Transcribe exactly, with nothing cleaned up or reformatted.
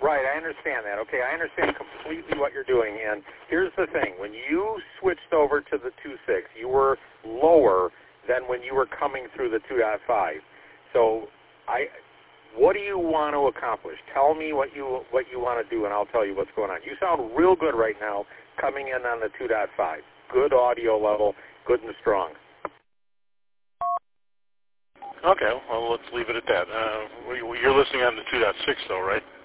Right, I understand that. Okay, I understand completely what you're doing. And here's the thing. When you switched over to the two point six, you were lower than when you were coming through the two point five. So I, what do you want to accomplish? Tell me what you what you want to do, and I'll tell you what's going on. You sound real good right now coming in on the two point five. Good audio level, good and strong. Okay, well, let's leave it at that. Uh, you're listening on the two point six, though, right?